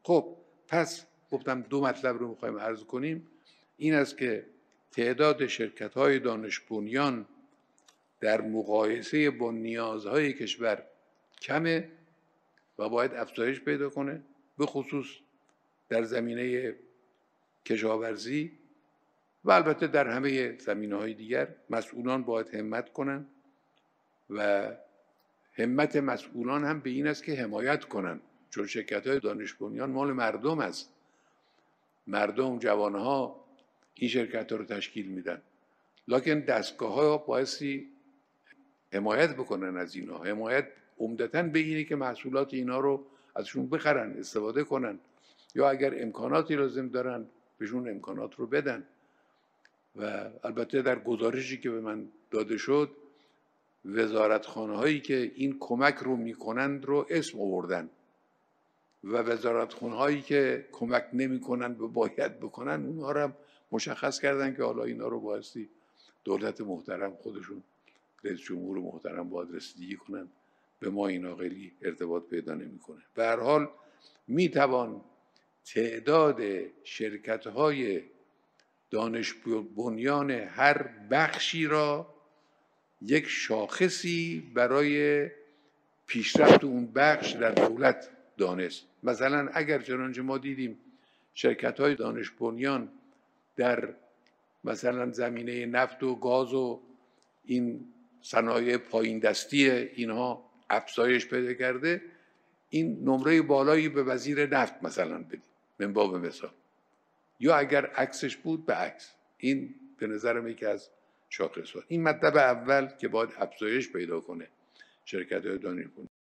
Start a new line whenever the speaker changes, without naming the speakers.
خب پس گفتم دو مطلب رو میخوایم عرض کنیم. این است که تعداد شرکت‌های دانش بنیان در مقایسه با نیازهای کشور کمه و باید افزایش پیدا کنه، به خصوص در زمینه کشاورزی و البته در همه زمینه‌های دیگر. مسئولان باید همت کنن و همت مسئولان هم به این است که حمایت کنن، چون شرکت‌های دانش بنیان مال مردم است. مردم، جوانها این شرکت‌ها رو تشکیل میدن، لکن دستگاه‌ها بایستی حمایت بکنن از اینا. حمایت عمدتاً به اینه که محصولات اینا رو ازشون بخرن، استفاده کنن، یا اگر امکاناتی لازم دارن بهشون امکانات رو بدن. و البته در گزارشی که به من داده شد، وزارتخانه‌هایی که این کمک رو میکنند رو اسم آوردن و وزارتخانه‌هایی که کمک نمیکنن و باید بکنن اونها رو مشخص کردن که حالا اینا رو بایستی دولت محترم خودشون، رئیس جمهور محترم باید رسیدگی کنن، به ما اینا خیلی ارتباط پیدا نمیکنه. به هر حال میتوان تعداد شرکت‌های دانش بنیان هر بخشی را یک شاخصی برای پیشرفت اون بخش در دولت دانست. مثلا اگر چنانچه ما دیدیم شرکت‌های دانش بنیان در مثلا زمینه نفت و گاز و این صنایع پایین دستی اینها افزایش پیدا کرده، این نمره بالایی به وزیر نفت مثلا بدیم من باب مثال، یا اگر عکسش بود به عکس. این به نظرم یکی از شاخص‌ها. این مطلب اول که باید افزایش پیدا کنه شرکت‌های دانش بنیان.